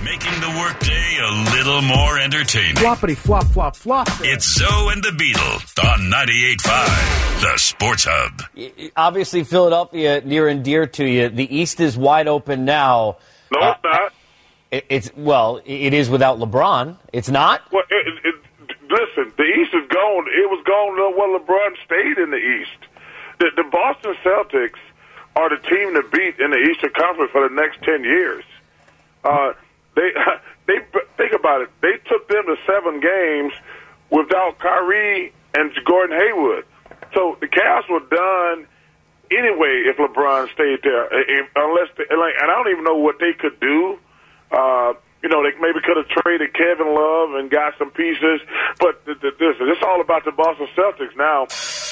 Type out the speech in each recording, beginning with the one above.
Making the workday a little more entertaining. Floppity flop, flop, flop. It's Zoe and the Beetle on 98.5, the Sports Hub. Obviously, Philadelphia, near and dear to you. The East is wide open now. No, it's not. It is without LeBron. It's not? Well, listen, the East is gone. It was gone when LeBron stayed in the East. The Boston Celtics are the team to beat in the Eastern Conference for the next 10 years. They think about it. They took them to 7 games without Kyrie and Gordon Hayward. So the Cavs were done anyway if LeBron stayed there. And I don't even know what they could do. They maybe could have traded Kevin Love and got some pieces. But it's all about the Boston Celtics now.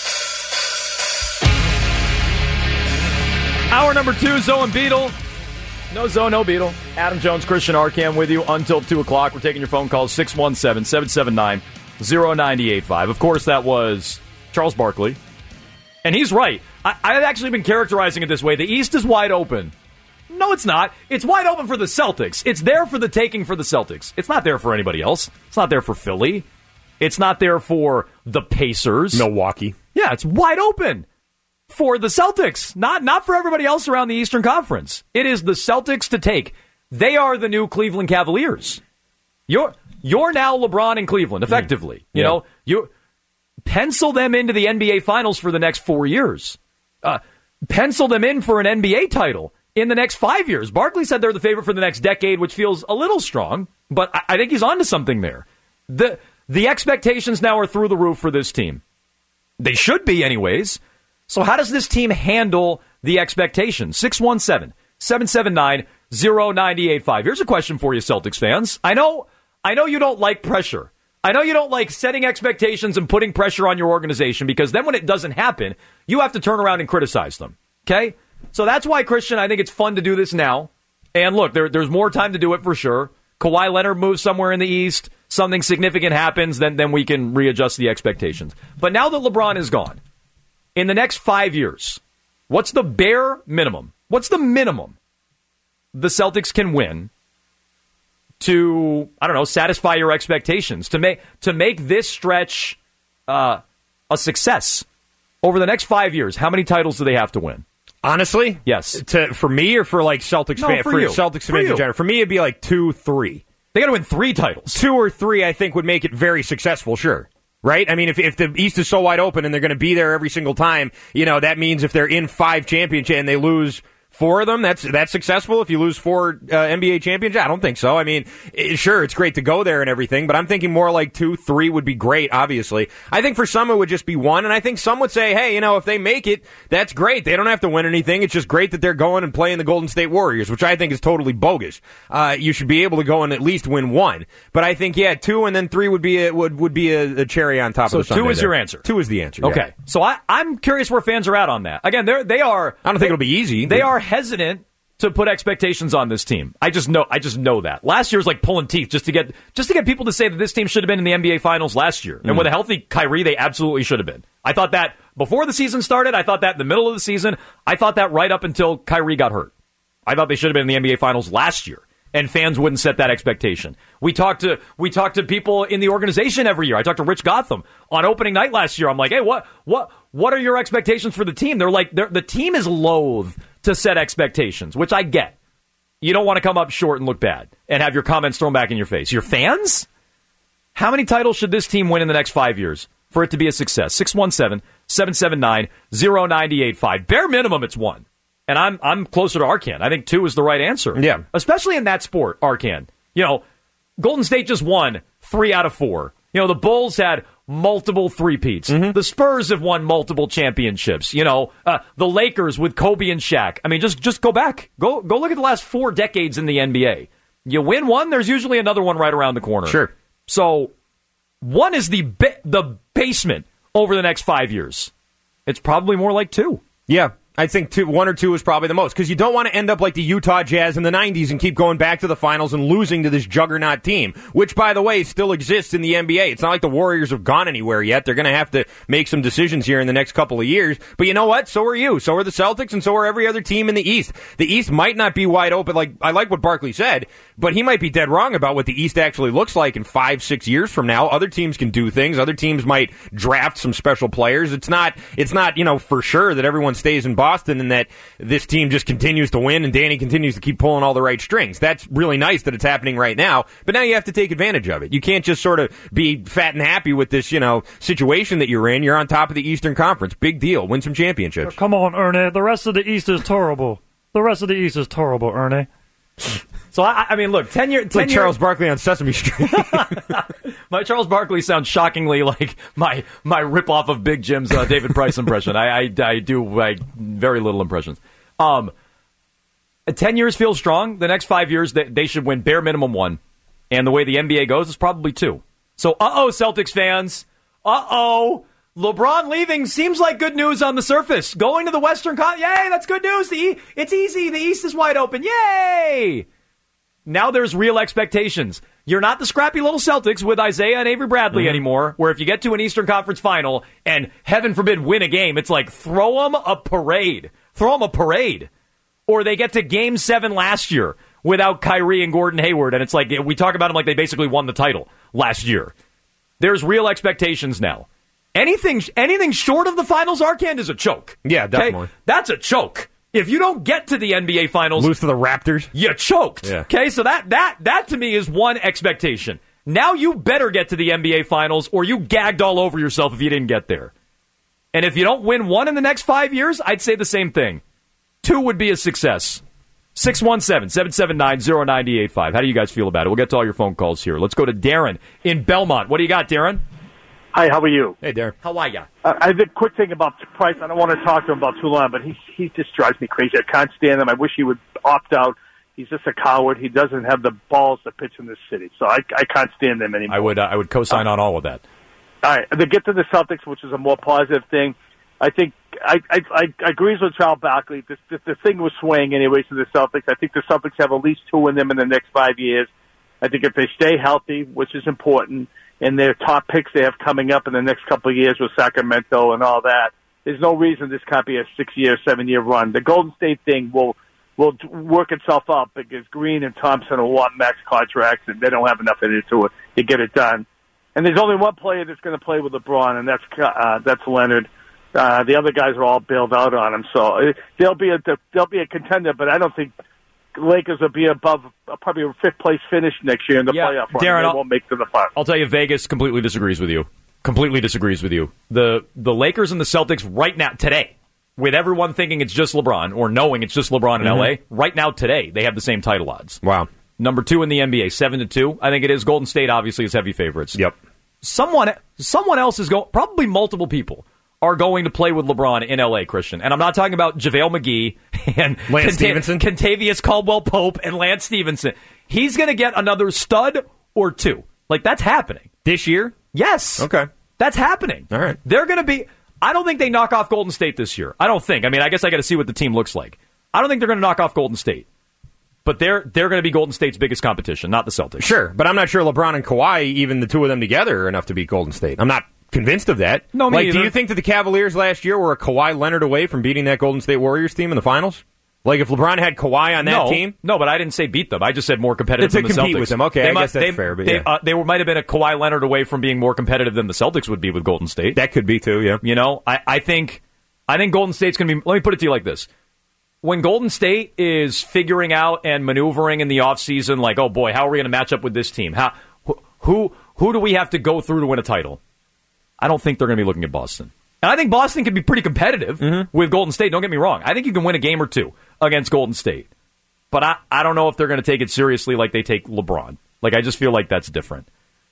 Hour number 2, Zoe and Beetle. No Zoe, no Beetle. Adam Jones, Christian Arcand with you until 2 o'clock. We're taking your phone calls, 617-779-0985. Of course, that was Charles Barkley. And he's right. I've actually been characterizing it this way. The East is wide open. No, it's not. It's wide open for the Celtics. It's there for the taking for the Celtics. It's not there for anybody else. It's not there for Philly. It's not there for the Pacers. Milwaukee. Yeah, it's wide open for the Celtics, not for everybody else around the Eastern Conference. It is the Celtics to take. They are the new Cleveland Cavaliers. You're now LeBron in Cleveland, effectively. You pencil them into the NBA Finals for the next 4 years. Pencil them in for an NBA title in the next 5 years. Barkley said they're the favorite for the next decade, which feels a little strong, but I think he's onto something there. The expectations now are through the roof for this team. They should be anyways. So how does this team handle the expectations? 617-779-0985. Here's a question for you, Celtics fans. I know you don't like pressure. I know you don't like setting expectations and putting pressure on your organization, because then when it doesn't happen, you have to turn around and criticize them. Okay? So that's why, Christian, I think it's fun to do this now. And look, there's more time to do it for sure. Kawhi Leonard moves somewhere in the East. Something significant happens, then we can readjust the expectations. But now that LeBron is gone, in the next 5 years, what's the bare minimum? What's the minimum the Celtics can win to, satisfy your expectations, to make this stretch a success over the next 5 years? How many titles do they have to win? Honestly? Yes. For me or for Celtics fans? For you. Celtics fans in general. For me, it'd be 2, 3. They got to win 3 titles. 2 or 3, I think, would make it very successful, sure. Right? I mean, if the East is so wide open and they're going to be there every single time, that means if they're in 5 championships and they lose 4 of them, that's successful. If you lose 4 NBA championships, I don't think so. I mean, sure, it's great to go there and everything, but I'm thinking more like 2, 3 would be great, obviously. I think for some it would just be 1, and I think some would say, hey, if they make it, that's great. They don't have to win anything. It's just great that they're going and playing the Golden State Warriors, which I think is totally bogus. You should be able to go and at least win 1. But I think, 2 and then 3 would be a cherry on top of the sundae. So 2 is your answer? 2 is the answer, Okay. Yeah. So I'm curious where fans are at on that. Again, they are... I don't think it'll be easy. They are hesitant to put expectations on this team. I just know that. Last year was like pulling teeth just to get people to say that this team should have been in the NBA Finals last year. And with a healthy Kyrie, they absolutely should have been. I thought that before the season started. I thought that in the middle of the season. I thought that right up until Kyrie got hurt. I thought they should have been in the NBA Finals last year, and fans wouldn't set that expectation. We talked to people in the organization every year. I talked to Rich Gotham on opening night last year. I'm like, hey, what are your expectations for the team? They're like, the team is loath to set expectations, which I get. You don't want to come up short and look bad and have your comments thrown back in your face. Your fans? How many titles should this team win in the next 5 years for it to be a success? 617-779-0985. Bare minimum, it's 1. And I'm closer to Arcand. I think 2 is the right answer. Yeah. Especially in that sport, Arcand. Golden State just won 3 out of 4. The Bulls had multiple three-peats. Mm-hmm. The Spurs have won multiple championships. The Lakers with Kobe and Shaq. I mean, just go back. Go look at the last 4 decades in the NBA. You win one, there's usually another one right around the corner. Sure. So 1 is the basement over the next 5 years. It's probably more like 2. Yeah. I think one or two is probably the most, because you don't want to end up like the Utah Jazz in the 90s and keep going back to the finals and losing to this juggernaut team, which, by the way, still exists in the NBA. It's not like the Warriors have gone anywhere yet. They're going to have to make some decisions here in the next couple of years. But you know what? So are you. So are the Celtics, and so are every other team in the East. The East might not be wide open. Like, I like what Barkley said, but he might be dead wrong about what the East actually looks like in 5-6 years from now. Other teams can do things. Other teams might draft some special players. It's not, for sure that everyone stays in Boston and that this team just continues to win and Danny continues to keep pulling all the right strings. That's really nice that it's happening right now, but now you have to take advantage of it. You can't just sort of be fat and happy with this, situation that you're in. You're on top of the Eastern Conference. Big deal. Win some championships. Come on, Ernie. The rest of the East is terrible. Ernie. So, I mean, look, 10 years... Like Charles Barkley on Sesame Street. My Charles Barkley sounds shockingly like my rip-off of Big Jim's David Price impression. I do very little impressions. 10 years feels strong. The next 5 years, they should win bare minimum 1. And the way the NBA goes, it's probably 2. So, Celtics fans. LeBron leaving seems like good news on the surface. Going to the Western Conference. Yay, that's good news. It's easy. The East is wide open. Yay! Now there's real expectations. You're not the scrappy little Celtics with Isaiah and Avery Bradley anymore, where if you get to an Eastern Conference final and, heaven forbid, win a game, it's like throw them a parade. Or they get to Game 7 last year without Kyrie and Gordon Hayward, and it's like we talk about them like they basically won the title last year. There's real expectations now. Anything short of the finals, Arcand, is a choke. Yeah, definitely. Okay? That's a choke. If you don't get to the NBA Finals... Lose to the Raptors? You choked. Yeah. Okay, so that to me is one expectation. Now you better get to the NBA Finals or you gagged all over yourself if you didn't get there. And if you don't win 1 in the next 5 years, I'd say the same thing. 2 would be a success. 617-779-0985. How do you guys feel about it? We'll get to all your phone calls here. Let's go to Darren in Belmont. What do you got, Darren? Hi, how are you? Hey, Darren. How are ya? I have a quick thing about Price. I don't want to talk to him about too long, but he just drives me crazy. I can't stand him. I wish he would opt out. He's just a coward. He doesn't have the balls to pitch in this city, so I can't stand him anymore. I would co-sign on all of that. All right, to get to the Celtics, which is a more positive thing, I think I agree with Charles Barkley. The thing was swaying anyways to the Celtics. I think the Celtics have at least 2 in them in the next 5 years. I think if they stay healthy, which is important, and their top picks they have coming up in the next couple of years with Sacramento and all that, there's no reason this can't be a 6-year, 7-year run. The Golden State thing will work itself out because Green and Thompson will want max contracts, and they don't have enough in it to get it done. And there's only one player that's going to play with LeBron, and that's Leonard. The other guys are all bailed out on him, so they'll be a contender. But I don't think Lakers will be above probably a 5th place finish next year in the playoff run. Darren, they won't make to the final. I'll tell you, Vegas completely disagrees with you. The Lakers and the Celtics right now, today, with everyone thinking it's just LeBron or knowing it's just LeBron in L.A., right now, today, they have the same title odds. Wow. Number 2 in the NBA, 7-2. I think it is. Golden State, obviously, is heavy favorites. Yep. Someone else is going, probably multiple people are going to play with LeBron in L.A., Christian. And I'm not talking about JaVale McGee and Lance Stevenson, Kentavious Caldwell-Pope and Lance Stevenson. He's going to get another stud or 2. Like, that's happening. This year? Yes. Okay. That's happening. All right. They're going to be... I don't think they knock off Golden State this year. I don't think. I mean, I guess I got to see what the team looks like. I don't think they're going to knock off Golden State. But they're going to be Golden State's biggest competition, not the Celtics. Sure, but I'm not sure LeBron and Kawhi, even the 2 of them together, are enough to beat Golden State. I'm not convinced of that. No, me either. Do you think that the Cavaliers last year were a Kawhi Leonard away from beating that Golden State Warriors team in the finals? Like, if LeBron had Kawhi on that team? No, but I didn't say beat them. I just said more competitive than the Celtics. To compete with them. Okay, I guess that's fair. But they might have been a Kawhi Leonard away from being more competitive than the Celtics would be with Golden State. That could be, too, yeah. You know, I think Golden State's going to be... Let me put it to you like this. When Golden State is figuring out and maneuvering in the offseason, like, oh, boy, how are we going to match up with this team? Who do we have to go through to win a title? I don't think they're going to be looking at Boston. And I think Boston can be pretty competitive with Golden State. Don't get me wrong. I think you can win a game or 2 against Golden State. But I don't know if they're going to take it seriously like they take LeBron. Like, I just feel like that's different.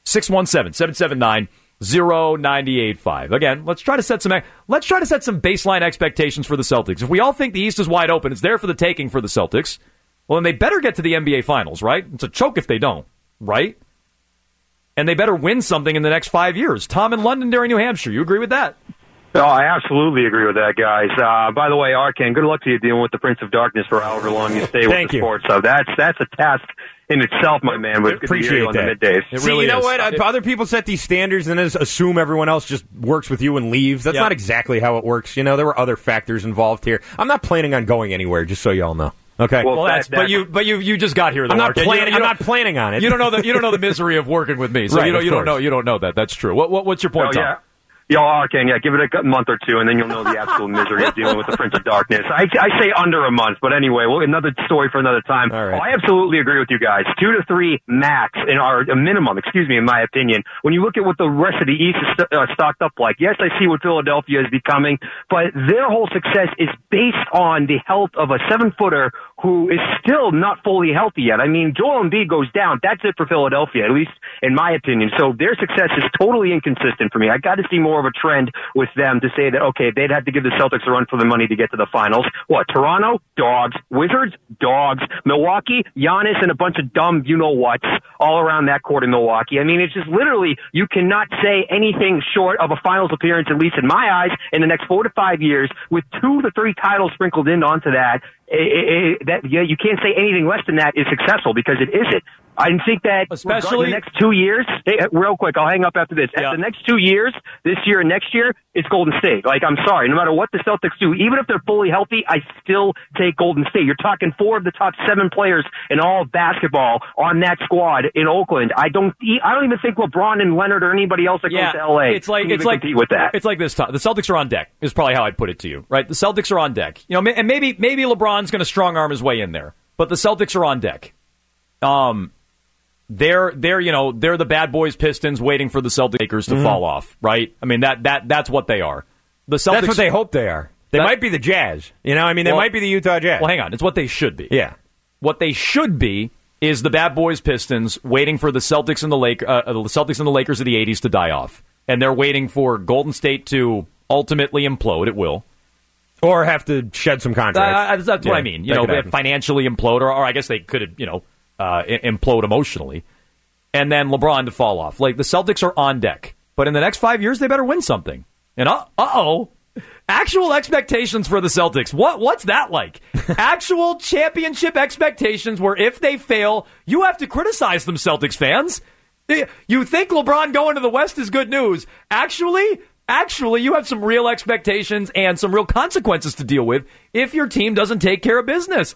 617-779-0985. Again, let's try to set some baseline expectations for the Celtics. If we all think the East is wide open, it's there for the taking for the Celtics, well, then they better get to the NBA Finals, right? It's a choke if they don't, right? And they better win something in the next 5 years. Tom in Londonderry, New Hampshire. You agree with that? Oh, I absolutely agree with that, guys. By the way, Arkan, good luck to you dealing with the Prince of Darkness for however long you stay with the sports. So that's a task in itself, my man. But good to hear you on the middays. See, you know what? Other people set these standards and then assume everyone else just works with you and leaves. That's not exactly how it works. You know, there were other factors involved here. I'm not planning on going anywhere, just so y'all know. Okay. Well, but you just got here. Though, I'm not planning on it. You don't know the misery of working with me, so right, you don't know that. That's true. What's your point, Tom? Yeah. Arkan, give it a month or two, and then you'll know the absolute misery of dealing with the Prince of Darkness. I say under a month, but anyway, another story for another time. All right. I absolutely agree with you guys. 2 to 3 max, a minimum, in my opinion. When you look at what the rest of the East is stocked up like, yes, I see what Philadelphia is becoming, but their whole success is based on the health of a 7-footer who is still not fully healthy yet. I mean, Joel Embiid goes down. That's it for Philadelphia, at least in my opinion. So their success is totally inconsistent for me. I got to see more of a trend with them to say that, okay, they'd have to give the Celtics a run for the money to get to the finals. What, Toronto? Dogs. Wizards? Dogs. Milwaukee? Giannis and a bunch of dumb you-know-whats all around that court in Milwaukee. I mean, it's just literally, you cannot say anything short of a finals appearance, at least in my eyes, in the next 4 to 5 years, with 2 to 3 titles sprinkled in onto that. You can't say anything less than that is successful, because it isn't. I think that especially the next 2 years, real quick, I'll hang up after this. The next 2 years, this year and next year, it's Golden State. I'm sorry, no matter what the Celtics do, even if they're fully healthy, I still take Golden State. You're talking 4 of the top 7 players in all of basketball on that squad in Oakland. I don't even think LeBron and Leonard or anybody else that goes to LA can compete with that. It's like this, Tom. The Celtics are on deck, is probably how I'd put it to you, right? The Celtics are on deck. And maybe LeBron's going to strong arm his way in there, but the Celtics are on deck. They're the bad boys Pistons waiting for the Celtics Lakers to fall off, right? I mean that's what they are. The Celtics, that's what they hope they are. They might be the Jazz. They might be the Utah Jazz. Well, hang on. It's what they should be. Yeah. What they should be is the bad boys Pistons waiting for the Celtics and the Lakers of the 80s to die off. And they're waiting for Golden State to ultimately implode. It will. Or have to shed some contracts. That's what I mean. Financially implode, or I guess they could, implode emotionally. And then LeBron to fall off. The Celtics are on deck. But in the next 5 years, they better win something. And actual expectations for the Celtics. What's that like? Actual championship expectations where if they fail, you have to criticize them, Celtics fans. You think LeBron going to the West is good news. Actually, you have some real expectations and some real consequences to deal with if your team doesn't take care of business.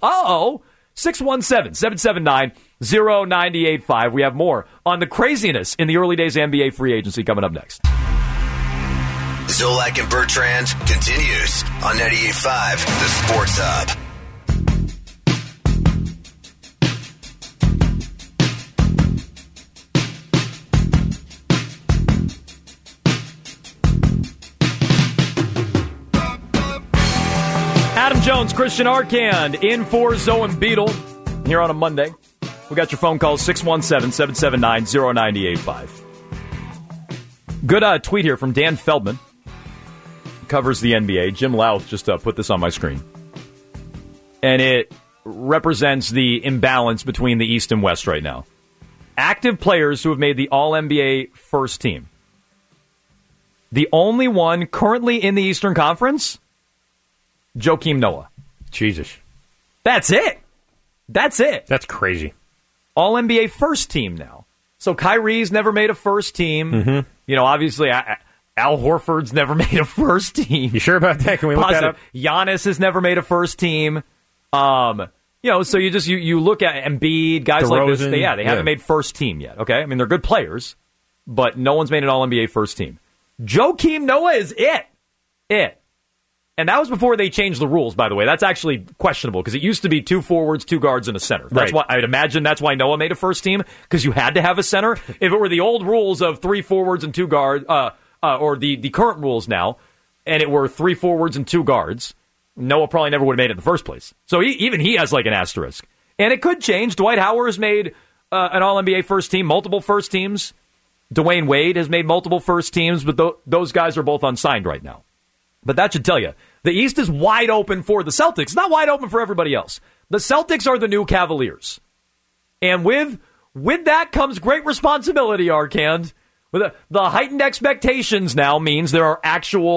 617-779-0985. We have more on the craziness in the early days of NBA free agency coming up next. Zolak and Bertrand continues on 98.5, The Sports Hub. Adam Jones, Christian Arcand, in for Zoe and Beetle here on a Monday. We got your phone calls, 617-779-0985. Good tweet here from Dan Feldman. Covers the NBA. Jim Louth just put this on my screen. And it represents the imbalance between the East and West right now. Active players who have made the All-NBA first team. The only one currently in the Eastern Conference? Joakim Noah. Jesus. That's it. That's crazy. All-NBA first team now. So Kyrie's never made a first team. Mm-hmm. Obviously, Al Horford's never made a first team. You sure about that? Can we look that up? Giannis has never made a first team. So you look at Embiid, guys DeRozan, like this. They haven't made first team yet. Okay, I mean they're good players, but no one's made an All-NBA first team. Joakim Noah is it. And that was before they changed the rules, by the way. That's actually questionable because it used to be 2 forwards, 2 guards, and a center. That's why I'd imagine that's why Noah made a first team, because you had to have a center. If it were the old rules of 3 forwards and 2 guards, or the current rules now, and it were 3 forwards and 2 guards, Noah probably never would have made it in the first place. So even he has an asterisk. And it could change. Dwight Howard has made an All-NBA first team, multiple first teams. Dwayne Wade has made multiple first teams, but those guys are both unsigned right now. But that should tell you, the East is wide open for the Celtics. It's not wide open for everybody else. The Celtics are the new Cavaliers. And with that comes great responsibility, Arcand. The heightened expectations now means there are actual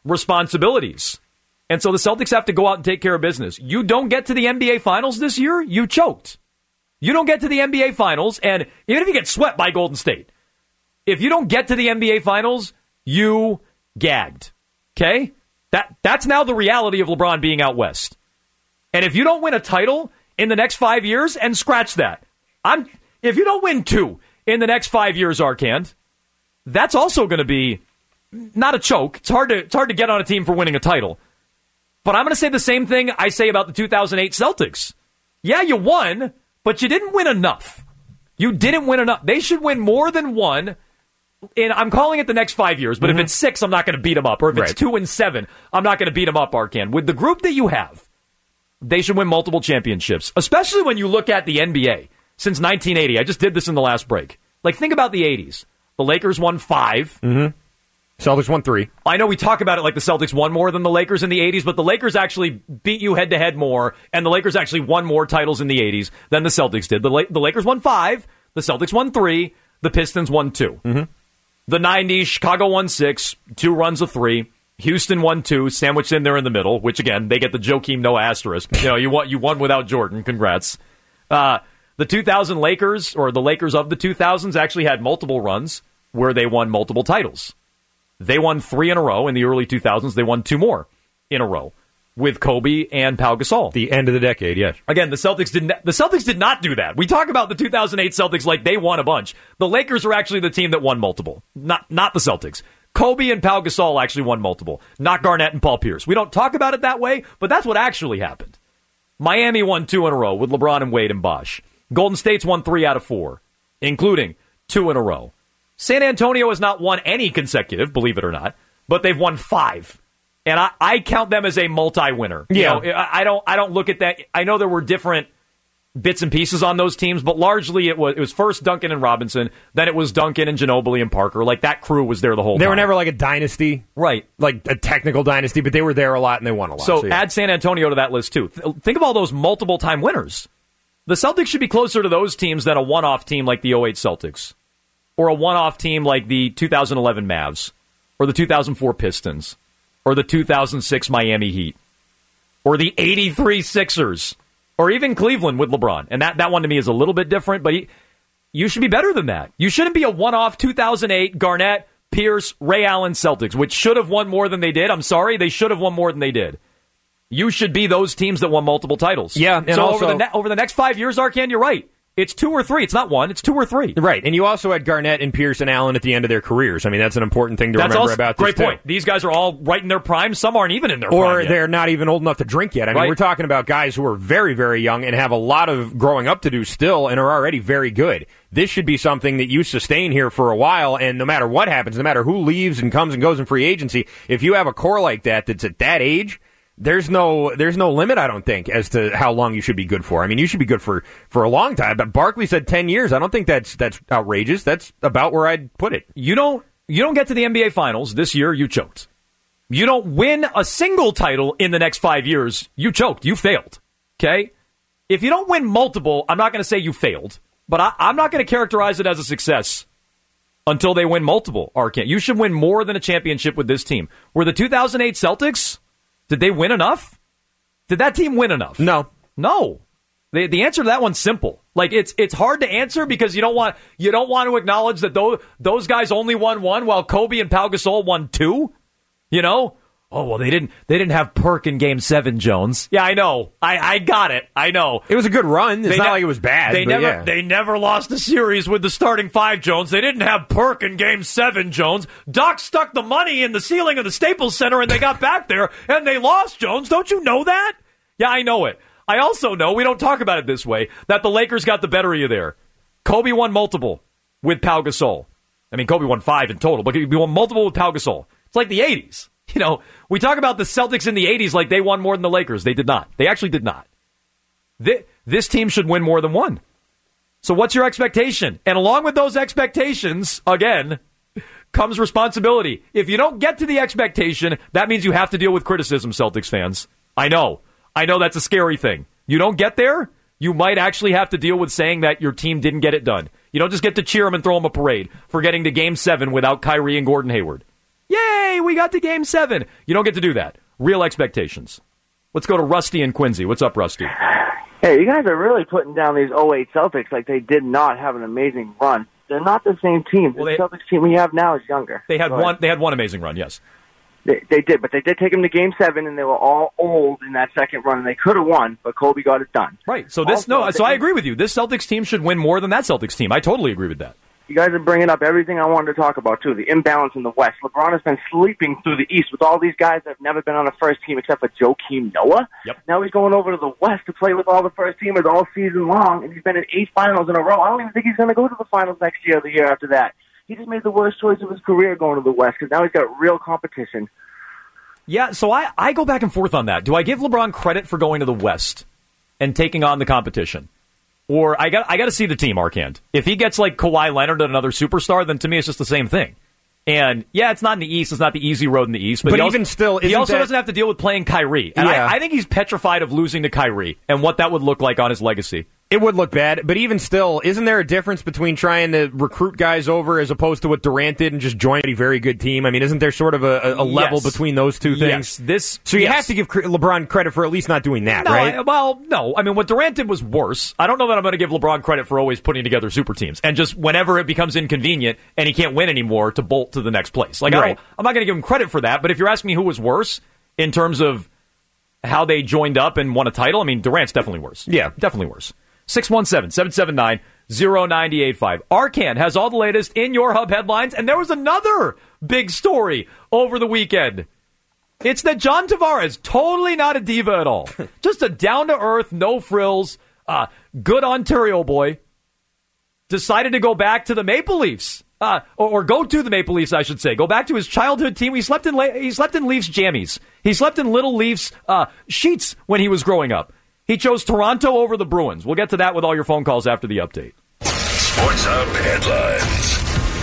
responsibilities. And so the Celtics have to go out and take care of business. You don't get to the NBA Finals this year, you choked. You don't get to the NBA Finals, and even if you get swept by Golden State, if you don't get to the NBA Finals, you gagged. Okay? That's now the reality of LeBron being out west. And if you don't win a title in the next 5 years, and scratch that, if you don't win 2 in the next 5 years, Arcand, that's also going to be not a choke. It's hard to get on a team for winning a title. But I'm going to say the same thing I say about the 2008 Celtics. Yeah, you won, but you didn't win enough. You didn't win enough. They should win more than 1. And I'm calling it the next 5 years, but if it's 6, I'm not going to beat them up. Or if it's 2 and 7, I'm not going to beat them up, Arcand. With the group that you have, they should win multiple championships, especially when you look at the NBA since 1980. I just did this in the last break. Like, think about the 80s. The Lakers won 5. Celtics won 3. I know we talk about it like the Celtics won more than the Lakers in the 80s, but the Lakers actually beat you head-to-head more, and the Lakers actually won more titles in the 80s than the Celtics did. The Lakers won 5. The Celtics won 3. The Pistons won 2. The 90s, Chicago won 6, 2 runs of 3. Houston won 2, sandwiched in there in the middle, which, again, they get the Joakim Noah asterisk. You won without Jordan. Congrats. The 2000 Lakers, or the Lakers of the 2000s, actually had multiple runs where they won multiple titles. They won 3 in a row in the early 2000s. They won 2 more in a row with Kobe and Pau Gasol. The end of the decade, yes. Again, the Celtics did not do that. We talk about the 2008 Celtics like they won a bunch. The Lakers are actually the team that won multiple, not the Celtics. Kobe and Pau Gasol actually won multiple, not Garnett and Paul Pierce. We don't talk about it that way, but that's what actually happened. Miami won 2 in a row with LeBron and Wade and Bosh. Golden State's won 3 out of 4, including 2 in a row. San Antonio has not won any consecutive, believe it or not, but they've won 5. And I count them as a multi-winner. Yeah. I don't look at that. I know there were different bits and pieces on those teams, but largely it was first Duncan and Robinson, then it was Duncan and Ginobili and Parker. Like, that crew was there the whole time. They were never like a dynasty. Right. Like a technical dynasty, but they were there a lot and they won a lot. So add San Antonio to that list, too. Think of all those multiple-time winners. The Celtics should be closer to those teams than a one-off team like the 08 Celtics, or a one-off team like the 2011 Mavs, or the 2004 Pistons, or the 2006 Miami Heat, or the 83 Sixers, or even Cleveland with LeBron. And that one to me is a little bit different, but you should be better than that. You shouldn't be a one-off 2008 Garnett, Pierce, Ray Allen Celtics, which should have won more than they did. I'm sorry, they should have won more than they did. You should be those teams that won multiple titles. Yeah, and so also, over the next 5 years, Arcand, you're right. It's 2 or 3. It's not 1. It's 2 or 3. Right, and you also had Garnett and Pierce and Allen at the end of their careers. I mean, that's an important thing to remember about this. Great point. These guys are all right in their prime. Some aren't even in their prime or yet. They're not even old enough to drink yet. I mean, we're talking about guys who are very, very young and have a lot of growing up to do still and are already very good. This should be something that you sustain here for a while, and no matter what happens, no matter who leaves and comes and goes in free agency, if you have a core like that that's at that age, there's no limit, I don't think, as to how long you should be good for. I mean, you should be good for a long time. But Barkley said 10 years. I don't think that's outrageous. That's about where I'd put it. You don't get to the NBA Finals this year, you choked. You don't win a single title in the next 5 years, you choked. You failed. Okay? If you don't win multiple, I'm not going to say you failed, but I'm not going to characterize it as a success until they win multiple, Arcand. You should win more than a championship with this team. Were the 2008 Celtics... Did they win enough? Did that team win enough? No. The answer to that one's simple. Like, it's hard to answer because you don't want to acknowledge that those guys only won 1 while Kobe and Pau Gasol won 2. You know? Oh, well, they didn't have Perk in Game 7, Jones. Yeah, I know. I got it. I know. It was a good run. It's not like it was bad. They never lost a series with the starting 5, Jones. They didn't have Perk in Game 7, Jones. Doc stuck the money in the ceiling of the Staples Center and they got back there and they lost, Jones. Don't you know that? Yeah, I know it. I also know, we don't talk about it this way, that the Lakers got the better of you there. Kobe won multiple with Pau Gasol. I mean, Kobe won 5 in total, but he won multiple with Pau Gasol. It's like the 80s. You know, we talk about the Celtics in the 80s like they won more than the Lakers. They did not. They actually did not. This team should win more than 1. So what's your expectation? And along with those expectations, again, comes responsibility. If you don't get to the expectation, that means you have to deal with criticism, Celtics fans. I know that's a scary thing. You don't get there, you might actually have to deal with saying that your team didn't get it done. You don't just get to cheer them and throw them a parade for getting to Game 7 without Kyrie and Gordon Hayward. Yay! Yay, we got to Game 7. You don't get to do that. Real expectations. Let's go to Rusty and Quincy. What's up, Rusty? Hey, you guys are really putting down these 08 Celtics like they did not have an amazing run. They're not the same team. The Celtics team we have now is younger. They had one amazing run, yes. They did, but they did take them to Game 7, and they were all old in that second run, and they could have won, but Kobe got it done. Right. So I agree with you. This Celtics team should win more than that Celtics team. I totally agree with that. You guys are bringing up everything I wanted to talk about, too, the imbalance in the West. LeBron has been sleeping through the East with all these guys that have never been on a first team except for Joakim Noah. Yep. Now he's going over to the West to play with all the first teamers all season long, and he's been in 8 finals in a row. I don't even think he's going to go to the finals next year or the year after that. He just made the worst choice of his career going to the West because now he's got real competition. Yeah, so I go back and forth on that. Do I give LeBron credit for going to the West and taking on the competition? Or I got to see the team, Arcand. If he gets like Kawhi Leonard and another superstar, then to me it's just the same thing. And yeah, it's not in the East. It's not the easy road in the East. But even also, still, he also doesn't have to deal with playing Kyrie. And I think he's petrified of losing to Kyrie and what that would look like on his legacy. It would look bad, but even still, isn't there a difference between trying to recruit guys over as opposed to what Durant did and just join a very good team? I mean, isn't there sort of a level between those two things? Yes. So you have to give LeBron credit for at least not doing that, right? No. I mean, what Durant did was worse. I don't know that I'm going to give LeBron credit for always putting together super teams and just whenever it becomes inconvenient and he can't win anymore to bolt to the next place. Like, right. I'm not going to give him credit for that, but if you're asking me who was worse in terms of how they joined up and won a title, I mean, Durant's definitely worse. Yeah. Definitely worse. 617-779-0985. Arcand has all the latest in your Hub headlines, and there was another big story over the weekend. It's that John Tavares, totally not a diva at all. Just a down-to-earth, no-frills, good Ontario boy, decided to go back to the Maple Leafs. Or go to the Maple Leafs, I should say. Go back to his childhood team. He slept in Leafs jammies. He slept in little Leafs sheets when he was growing up. He chose Toronto over the Bruins. We'll get to that with all your phone calls after the update. Sports Hub headlines.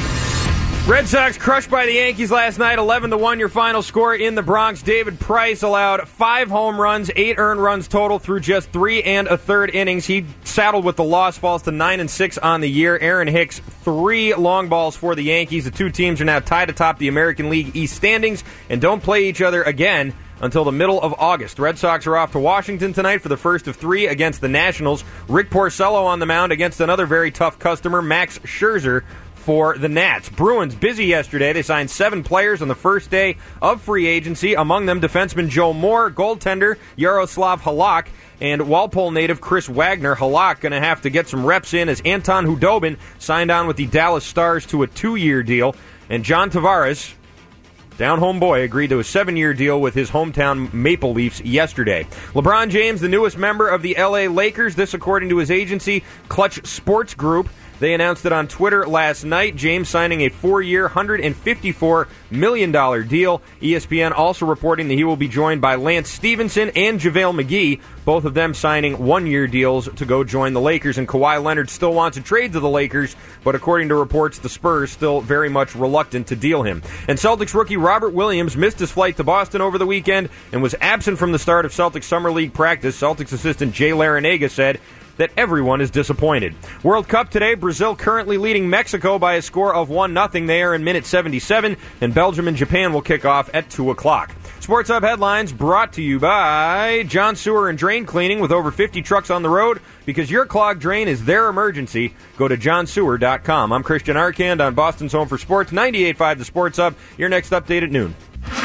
Red Sox crushed by the Yankees last night, 11-1 your final score in the Bronx. David Price allowed 5 home runs, 8 earned runs total through just 3 1/3 innings. He saddled with the loss, falls to 9-6 on the year. Aaron Hicks, 3 long balls for the Yankees. The two teams are now tied atop the American League East standings and don't play each other again until the middle of August. Red Sox are off to Washington tonight for the first of 3 against the Nationals. Rick Porcello on the mound against another very tough customer, Max Scherzer, for the Nats. Bruins busy yesterday. They signed 7 players on the first day of free agency, among them defenseman Joe Moore, goaltender Yaroslav Halak, and Walpole native Chris Wagner. Halak going to have to get some reps in as Anton Hudobin signed on with the Dallas Stars to a 2-year deal, and John Tavares, down-home boy, agreed to a 7-year deal with his hometown Maple Leafs yesterday. LeBron James, the newest member of the L.A. Lakers, this according to his agency, Clutch Sports Group. They announced it on Twitter last night. James signing a 4-year, $154 million deal. ESPN also reporting that he will be joined by Lance Stevenson and JaVale McGee, both of them signing 1-year deals to go join the Lakers. And Kawhi Leonard still wants a trade to the Lakers, but according to reports, the Spurs still very much reluctant to deal him. And Celtics rookie Robert Williams missed his flight to Boston over the weekend and was absent from the start of Celtics Summer League practice. Celtics assistant Jay Larinaga said that everyone is disappointed. World Cup today, Brazil currently leading Mexico by a score of 1-0. They are in minute 77, and Belgium and Japan will kick off at 2 o'clock. Sports Hub headlines brought to you by John Sewer and Drain Cleaning, with over 50 trucks on the road. Because your clogged drain is their emergency, go to johnsewer.com. I'm Christian Arcand on Boston's Home for Sports, 98.5 The Sports Hub. Your next update at noon.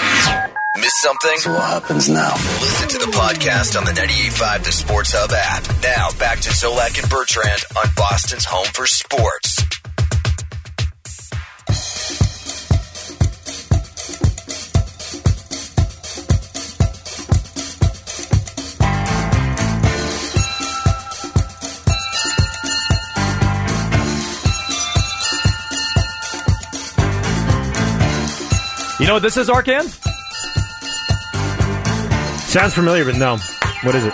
Miss something? So what happens now? Listen to the podcast on the 98.5 The Sports Hub app. Now, back to Zolak and Bertrand on Boston's Home for Sports. You know what this is, Arcand? Sounds familiar, but no. What is it?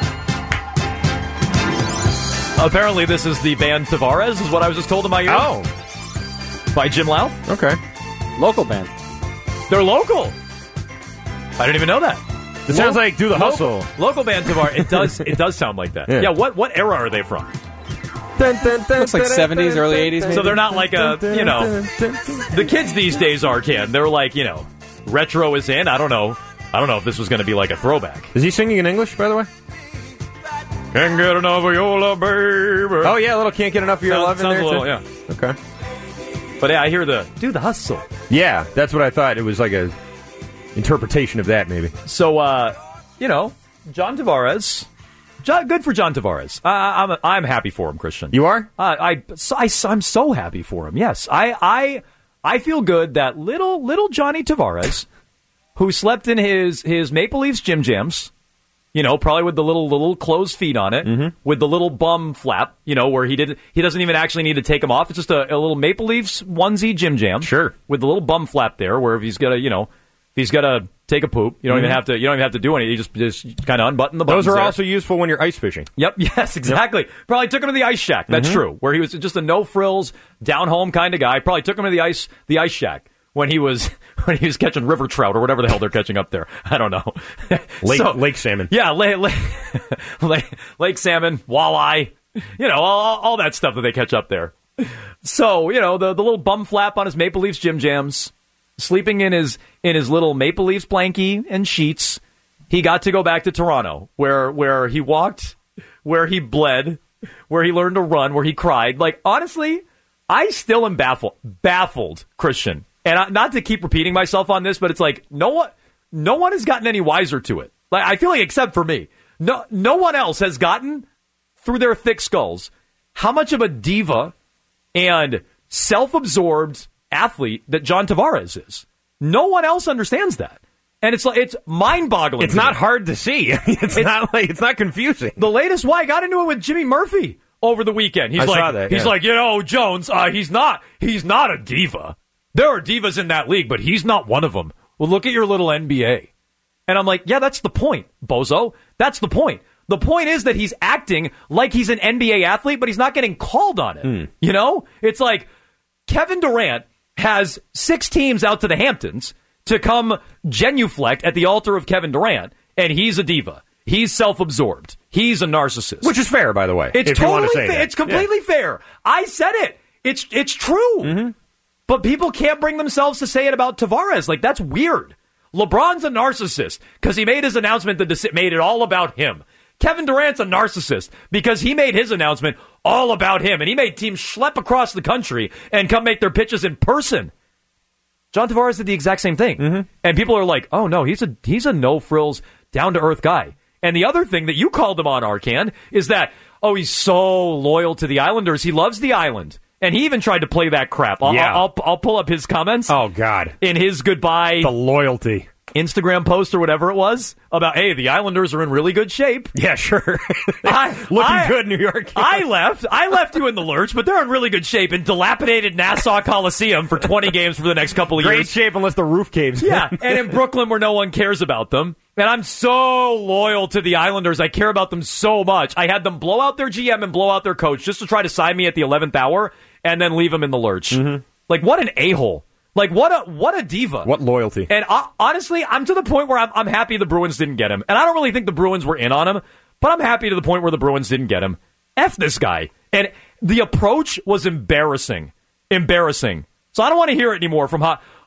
Apparently, this is the band Tavares, is what I was just told in my ear. Oh. By Jim Lau? Okay. Local band. They're local. I didn't even know that. It sounds like Do the Hustle. Local band Tavares. It does sound like that. Yeah, what era are they from? Looks like 70s, early 80s, maybe. So they're not like the kids these days are, Ken. They're like, retro is in. I don't know if this was going to be like a throwback. Is he singing in English, by the way? Can't get enough of your love, baby. Oh, yeah, a little Can't Get Enough of Your Love in there, little, too? yeah. Okay. But yeah, I hear do the hustle. Yeah, that's what I thought. It was like a interpretation of that, maybe. So, John Tavares. Good for John Tavares. I'm happy for him, Christian. You are? I'm so happy for him. Yes, I feel good that little Johnny Tavares, who slept in his Maple Leafs Jim Jams, probably with the little closed feet on it, with the little bum flap, where he doesn't even actually need to take them off. It's just a little Maple Leafs onesie Jim Jam, sure, with the little bum flap there, where if he's gotta take a poop, you don't even have to do anything. You just kind of unbutton the buttons. Those are there. also useful when you're ice fishing. Yep. Yes. Exactly. Yep. Probably took him to the ice shack. That's true. Where he was just a no frills, down home kind of guy. Probably took him to the ice shack when he was catching river trout or whatever the hell they're catching up there. I don't know. Lake salmon. Yeah. Lake salmon, walleye. All that stuff that they catch up there. So the little bum flap on his Maple Leafs Jim Jams. Sleeping in his little Maple Leafs blankie and sheets, he got to go back to Toronto, where he walked, where he bled, where he learned to run, where he cried. Like, honestly, I still am baffled, Christian. And not to keep repeating myself on this, but it's like no one has gotten any wiser to it. Like, I feel like, except for me, no one else has gotten through their thick skulls how much of a diva and self-absorbed athlete that John Tavares is. No one else understands that. And it's mind-boggling. It's not hard to see. It's not confusing. The latest I got into it with Jimmy Murphy over the weekend. He's like, Jones, he's not a diva. There are divas in that league, but he's not one of them. Well, look at your little NBA. And I'm like, yeah, that's the point, bozo. That's the point. The point is that he's acting like he's an NBA athlete, but he's not getting called on it. It's like Kevin Durant has 6 teams out to the Hamptons to come genuflect at the altar of Kevin Durant, and he's a diva. He's self-absorbed. He's a narcissist. Which is fair, by the way. It's totally fair. It's completely fair. I said it. It's true. Mm-hmm. But people can't bring themselves to say it about Tavares. Like, that's weird. LeBron's a narcissist because he made his announcement that made it all about him. Kevin Durant's a narcissist because he made his announcement all about him, and he made teams schlep across the country and come make their pitches in person. John Tavares did the exact same thing. And people are like, oh, no, he's a no-frills, down-to-earth guy. And the other thing that you called him on, Arcan, is that, he's so loyal to the Islanders. He loves the island. And he even tried to play that crap. I'll pull up his comments. Oh, God. In his goodbye. The loyalty. Instagram post or whatever it was about, hey, the Islanders are in really good shape. Yeah, sure. Looking good, New York. I left you in the lurch, but they're in really good shape in dilapidated Nassau Coliseum for 20 games for the next couple of years. Great shape unless the roof caves in. Yeah, and in Brooklyn where no one cares about them. And I'm so loyal to the Islanders. I care about them so much. I had them blow out their GM and blow out their coach just to try to sign me at the 11th hour and then leave them in the lurch. Like, what an a-hole. Like, what a diva. What loyalty. And honestly, I'm to the point where I'm happy the Bruins didn't get him. And I don't really think the Bruins were in on him, but I'm happy to the point where the Bruins didn't get him. F this guy. And the approach was embarrassing. Embarrassing. So I don't want to hear it anymore from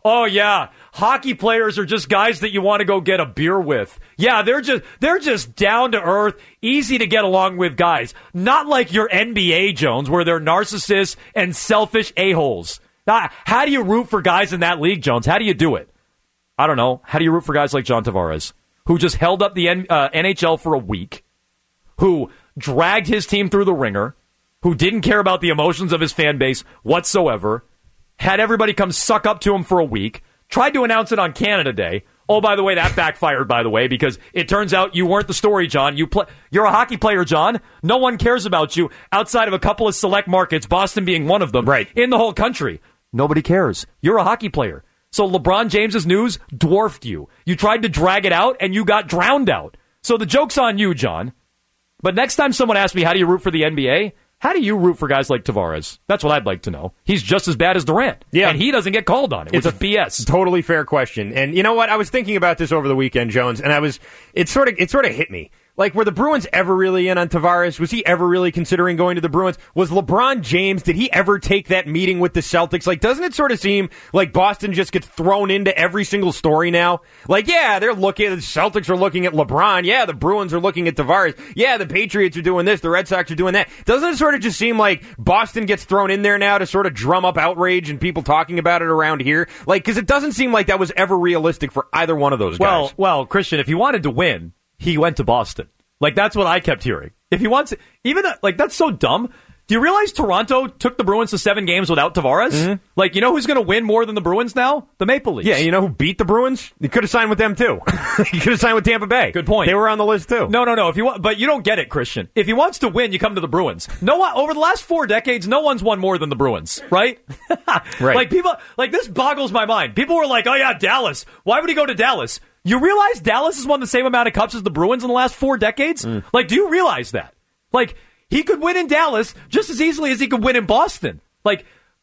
hockey players are just guys that you want to go get a beer with. Yeah, they're just down to earth, easy to get along with guys. Not like your NBA, Jones, where they're narcissists and selfish a-holes. Now, how do you root for guys in that league, Jones? How do you do it? I don't know. How do you root for guys like John Tavares, who just held up the NHL for a week, who dragged his team through the ringer, who didn't care about the emotions of his fan base whatsoever, had everybody come suck up to him for a week, tried to announce it on Canada Day. Oh, by the way, that backfired, by the way, because it turns out you weren't the story, John. You're a hockey player, John. No one cares about you outside of a couple of select markets, Boston being one of them, right, in the whole country. Nobody cares. You're a hockey player. So LeBron James's news dwarfed you. You tried to drag it out, and you got drowned out. So the joke's on you, John. But next time someone asks me, how do you root for the NBA? How do you root for guys like Tavares? That's what I'd like to know. He's just as bad as Durant. Yeah. And he doesn't get called on it, which is BS. Totally fair question. And you know what? I was thinking about this over the weekend, Jones, and it sort of hit me. Like, were the Bruins ever really in on Tavares? Was he ever really considering going to the Bruins? Was LeBron James, did he ever take that meeting with the Celtics? Like, doesn't it sort of seem like Boston just gets thrown into every single story now? Like, yeah, the Celtics are looking at LeBron. Yeah, the Bruins are looking at Tavares. Yeah, the Patriots are doing this. The Red Sox are doing that. Doesn't it sort of just seem like Boston gets thrown in there now to sort of drum up outrage and people talking about it around here? Like, because it doesn't seem like that was ever realistic for either one of those guys. Well, Christian, if he wanted to win, he went to Boston. Like, that's what I kept hearing. If he wants, that's so dumb. Do you realize Toronto took the Bruins to 7 games without Tavares? Mm-hmm. Like, you know who's going to win more than the Bruins now? The Maple Leafs. Yeah, you know who beat the Bruins? He could have signed with them, too. He could have signed with Tampa Bay. Good point. They were on the list, too. No. But you don't get it, Christian. If he wants to win, you come to the Bruins. Over the last 4 decades, no one's won more than the Bruins, right? Right. Like, this boggles my mind. People were like, oh, yeah, Dallas. Why would he go to Dallas? You realize Dallas has won the same amount of cups as the Bruins in the last 4 decades? Like, do you realize that? Like, he could win in Dallas just as easily as he could win in Boston. Like,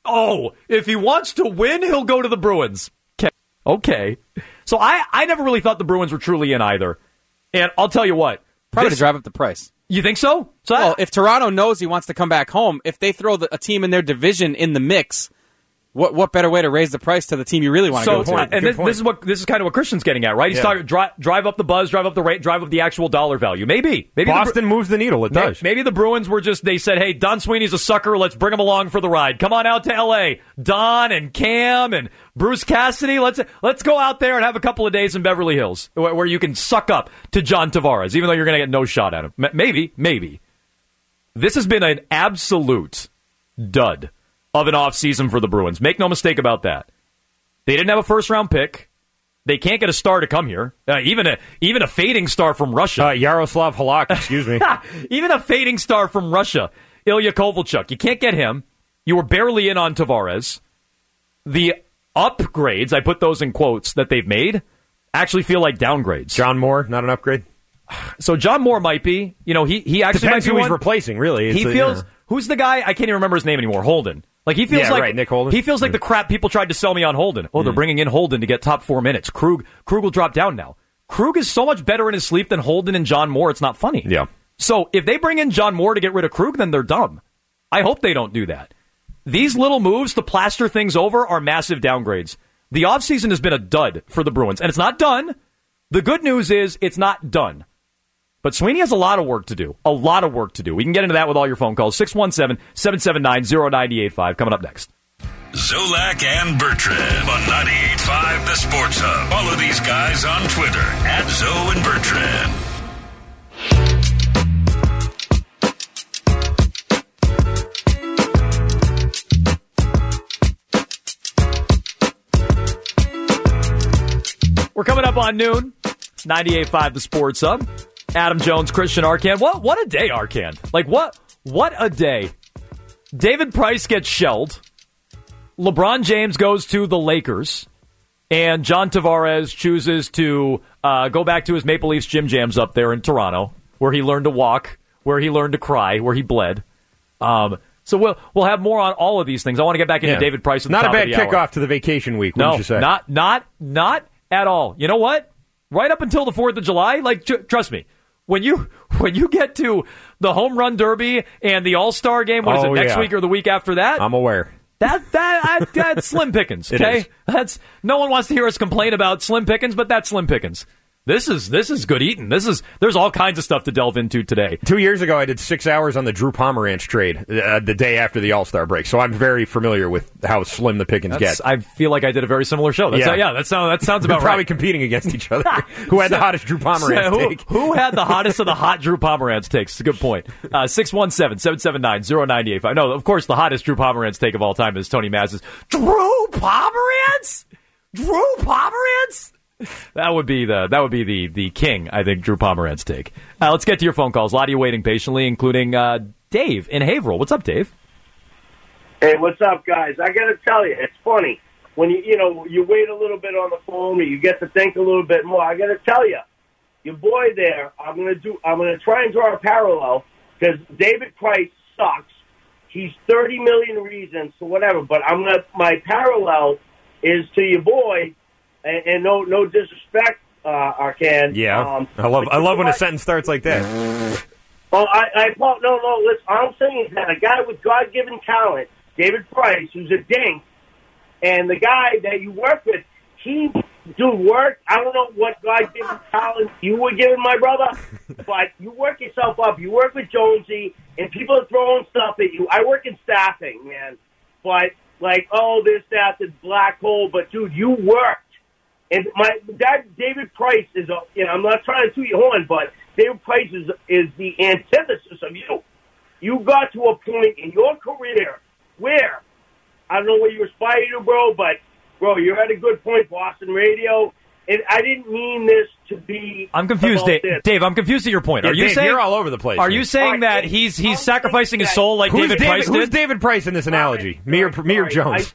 if he wants to win, he'll go to the Bruins. Okay. So I never really thought the Bruins were truly in either. And I'll tell you what. Probably to drive up the price. You think so? If Toronto knows he wants to come back home, if they throw a team in their division in the mix, what better way to raise the price to the team you really want to go to? And this is kind of what Christian's getting at, right? He's talking drive up the buzz, drive up the rate, drive up the actual dollar value. Maybe Boston moves the needle. It does. Maybe the Bruins were they said, hey, Don Sweeney's a sucker. Let's bring him along for the ride. Come on out to L.A. Don and Cam and Bruce Cassidy. Let's go out there and have a couple of days in Beverly Hills where you can suck up to John Tavares, even though you're going to get no shot at him. Maybe. This has been an absolute dud of an offseason for the Bruins. Make no mistake about that. They didn't have a first-round pick. They can't get a star to come here. Even a fading star from Russia. Yaroslav Halak, excuse me. Even a fading star from Russia. Ilya Kovalchuk. You can't get him. You were barely in on Tavares. The upgrades, I put those in quotes, that they've made actually feel like downgrades. John Moore, not an upgrade? So John Moore might be. He actually depends might be who he's replacing, really. He feels... Who's the guy? I can't even remember his name anymore. Holden. Like, he feels like Nick Holden. He feels like the crap people tried to sell me on Holden. They're bringing in Holden to get top 4 minutes. Krug will drop down now. Krug is so much better in his sleep than Holden and John Moore. It's not funny. Yeah. So if they bring in John Moore to get rid of Krug, then they're dumb. I hope they don't do that. These little moves to plaster things over are massive downgrades. The offseason has been a dud for the Bruins, and it's not done. The good news is it's not done. But Sweeney has a lot of work to do. A lot of work to do. We can get into that with all your phone calls. 617-779-0985 coming up next. Zolak and Bertrand on 98.5 The Sports Hub. Follow these guys on Twitter @Zo and Bertrand. We're coming up on noon. 98.5 The Sports Hub. Adam Jones, Christian Arcand. What a day, Arcand. Like, what a day. David Price gets shelled. LeBron James goes to the Lakers. And John Tavares chooses to go back to his Maple Leafs gym jams up there in Toronto, where he learned to walk, where he learned to cry, where he bled. So we'll have more on all of these things. I want to get back into David Price. Not a bad kickoff to the vacation week, wouldn't you say? Not at all. You know what? Right up until the 4th of July, like, trust me, when you get to the Home Run Derby and the All-Star game, next week or the week after that? I'm aware. That's slim pickings, okay? No one wants to hear us complain about slim pickings, but that's slim pickings. This is good eating. There's all kinds of stuff to delve into today. 2 years ago, I did 6 hours on the Drew Pomeranz trade the day after the All-Star break, so I'm very familiar with how slim the pickings get. I feel like I did a very similar show. That sounds about right. Probably competing against each other. Who had the hottest Drew Pomeranz take? Who had the hottest of the hot Drew Pomeranz takes? It's a good point. 617-779-0985. No, of course, the hottest Drew Pomeranz take of all time is Tony Mazz's Drew Pomeranz? Drew Pomeranz? That would be the king, I think, Drew Pomeranz take. Let's get to your phone calls. A lot of you waiting patiently, including Dave in Haverhill. What's up, Dave? Hey, what's up, guys? I got to tell you, it's funny when you wait a little bit on the phone or you get to think a little bit more. I got to tell you, your boy there. I'm gonna try and draw a parallel because David Price sucks. He's 30 million reasons for whatever, but my parallel is to your boy. And no disrespect, Arcand. Yeah, I love when a sentence starts like that. Well, no. Listen, all I'm saying is that a guy with God-given talent, David Price, who's a dink, and the guy that you work with, he do work. I don't know what God-given talent you were giving my brother, but you work yourself up. You work with Jonesy, and people are throwing stuff at you. I work in staffing, man. But, like, this, that, the black hole. But, dude, you worked. And David Price is, I'm not trying to toot your horn, but David Price is the antithesis of you. You got to a point in your career where, I don't know what you aspire to, bro, but, bro, you're at a good point, Boston radio. And I didn't mean this to be. I'm confused, Dave. I'm confused at your point. Are you Dave, saying you're all over the place? Are you saying that he's sacrificing his soul like David Price did? Who's David Price in this analogy? Me or Jones?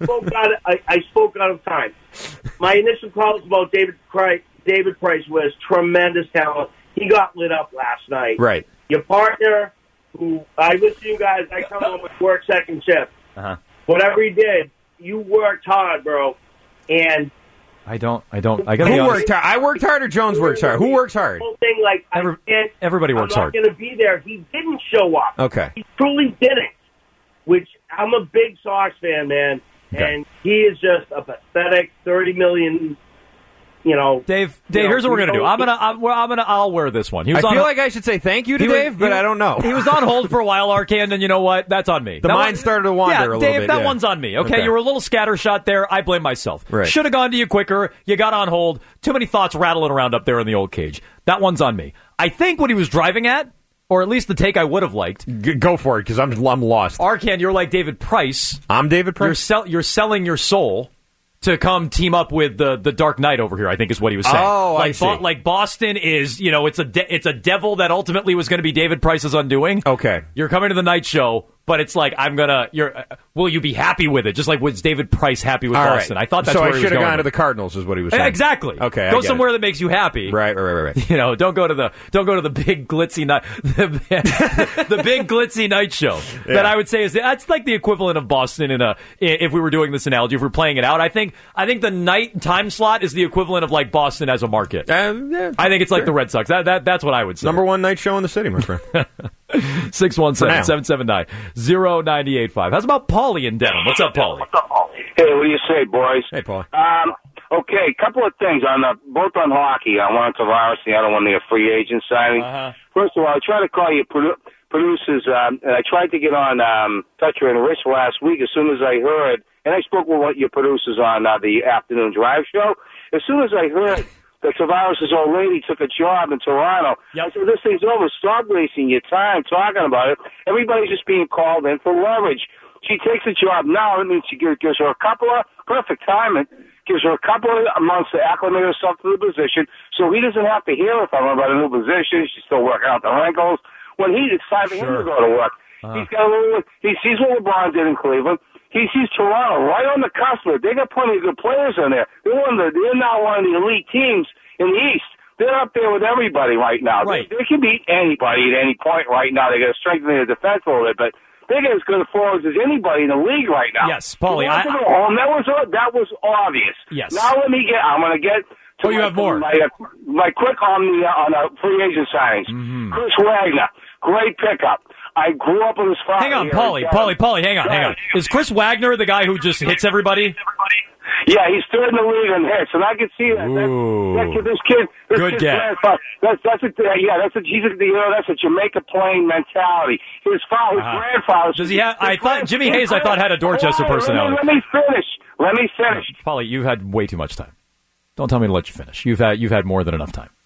I spoke out of time. My initial calls about David Price was tremendous talent. He got lit up last night. Right. Your partner, who I listen to you guys, I come home with work second shift. Whatever he did, you worked hard, bro, and. I got Who worked hard? I worked hard or Jones works hard? Who works hard? Whole thing, like, everybody works hard. I'm not going to be there. He didn't show up. Okay. He truly didn't, which I'm a big Sox fan, man. Okay. And he is just a pathetic $30 million, Dave, here's what we're going to do. I'll wear this one. I feel like I should say thank you to Dave, but I don't know. He was on hold for a while, Arcand, and you know what? That's on me. The mind started to wander a little Dave, bit. that one's on me, okay? You were a little scattershot there. I blame myself. Right. Should have gone to you quicker. You got on hold. Too many thoughts rattling around up there in the old cage. That one's on me. I think what he was driving at, or at least the take I would have liked. Go for it, because I'm lost. Arcand, you're like David Price. I'm David Price? You're selling your soul to come team up with the Dark Knight over here, I think is what he was saying. Oh, I see. Like Boston is, it's a devil that ultimately was going to be David Price's undoing. Okay. You're coming to the night show, but it's like, will you be happy with it? Just like was David Price happy with Boston? Right. I thought that's where he was going. So I should have gone to the Cardinals is what he was saying. Exactly. Okay. Go somewhere that makes you happy. Right. Don't go to the big glitzy night, the big glitzy night show that I would say that's like the equivalent of Boston if we were doing this analogy, if we're playing it out. I think the night time slot is the equivalent of like Boston as a market. I think it's like the Red Sox. That's what I would say. Number one night show in the city, my friend. 617-779-0985. How's about Paulie in Denham? What's up, Paulie? Hey, what do you say, boys? Hey, Paulie. Okay, couple of things both on hockey. I wanted Tavares, the other one, the free agent signing. First of all, I tried to call you producers, and I tried to get on Toucher and Rich last week as soon as I heard, and I spoke with your producers on the afternoon drive show. As soon as I heard that Tavares' old lady took a job in Toronto, I said, this thing's over. Stop wasting your time talking about it. Everybody's just being called in for leverage. She takes a job now. That means she gives her a couple of perfect timing. Gives her a couple of months to acclimate herself to the position, so he doesn't have to hear from her about a new position. She's still working out the wrinkles. When it's time for him to go to work, he's got he sees what LeBron did in Cleveland. He sees Toronto right on the cusp of it. They got plenty of good players in there. They're not one of the elite teams in the East. They're up there with everybody right now. Right. They can beat anybody at any point right now. They got to strengthen their defense a little bit, but they got as good a forwards as anybody in the league right now. Yes, Paulie. That was obvious. Yes. Now I'm going to get to you have more. My quick on the free agent signings. Chris Wagner, great pickup. I grew up with his father. Hang on, Paulie, hang on. Is Chris Wagner the guy who just hits everybody? Yeah, he's third in the league in hits, and I can see that. This kid, good get. That's a Jamaica Plain mentality. His grandfather. Does he have? Jimmy Hayes had a Dorchester personality. Let me finish. Paulie, you've had way too much time. Don't tell me to let you finish. You've had more than enough time.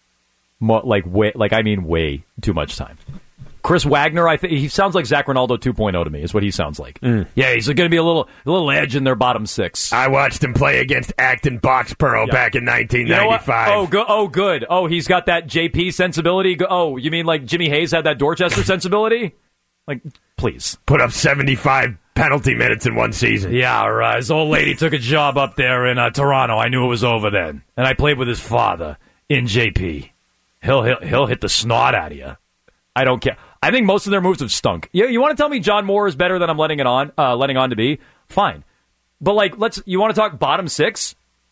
Way too much time. Chris Wagner, I think he sounds like Zach Ronaldo 2.0 to me, is what he sounds like. Yeah, he's going to be a little edge in their bottom six. I watched him play against Acton Boxborough back in 1995. You know good. Oh, he's got that JP sensibility. Oh, you mean like Jimmy Hayes had that Dorchester sensibility? Like, please. Put up 75 penalty minutes in one season. Yeah, his old lady took a job up there in Toronto. I knew it was over then. And I played with his father in JP. He'll hit the snot out of you. I don't care. I think most of their moves have stunk. You want to tell me John Moore is better than I'm letting on to be? Fine. But you want to talk bottom six?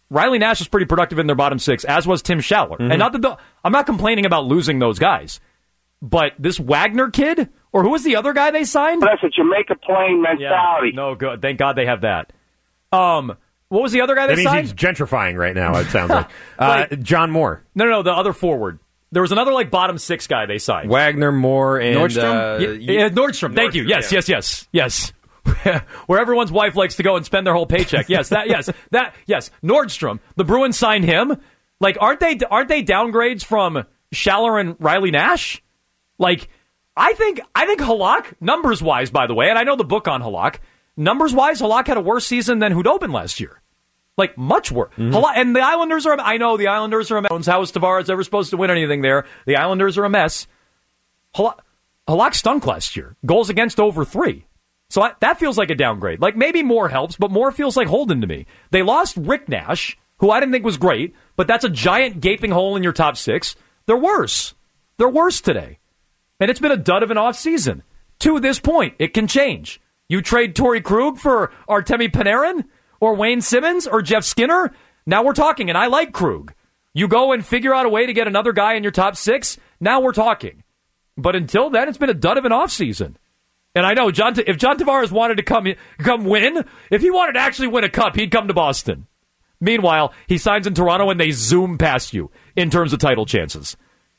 Riley Nash was pretty productive in their bottom six, as was Tim Schaller. Mm-hmm. And not that I'm not complaining about losing those guys, but this Wagner kid, or who was the other guy they signed? That's a Jamaica Plain mentality. Yeah. No, good. Thank God they have that. What was the other guy they signed? That means he's gentrifying right now, it sounds like. John Moore. No, the other forward. There was another bottom six guy they signed. Wagner, Moore, and Nordstrom. Nordstrom. Thank you. Yes. Where everyone's wife likes to go and spend their whole paycheck. Yes. Nordstrom. The Bruins signed him. Like, aren't they downgrades from Schaller and Riley Nash? Like, I think Halak, numbers wise, by the way, and I know the book on Halak. Numbers wise, Halak had a worse season than Hudobin last year. Like, much worse. Mm-hmm. And the Islanders are, I know the Islanders are a mess. How is Tavares ever supposed to win anything there? The Islanders are a mess. Halak stunk last year. Goals against over 3. So that feels like a downgrade. Like, maybe Moore helps, but Moore feels like Holden to me. They lost Rick Nash, who I didn't think was great, but that's a giant gaping hole in your top 6. They're worse. They're worse today. And it's been a dud of an offseason. To this point, it can change. You trade Torrey Krug for Artemi Panarin or Wayne Simmons or Jeff Skinner? Now we're talking, and I like Krug. You go and figure out a way to get another guy in your top 6? Now we're talking. But until then, it's been a dud of an offseason. And I know, if John Tavares wanted to come win, if he wanted to actually win a cup, he'd come to Boston. Meanwhile, he signs in Toronto and they zoom past you in terms of title chances.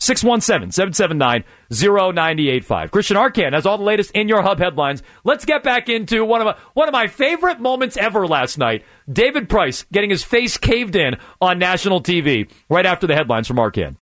617-779-0985. Christian Arcand has all the latest in your Hub headlines. Let's get back into one of my favorite moments ever last night. David Price getting his face caved in on national TV right after the headlines from Arcand.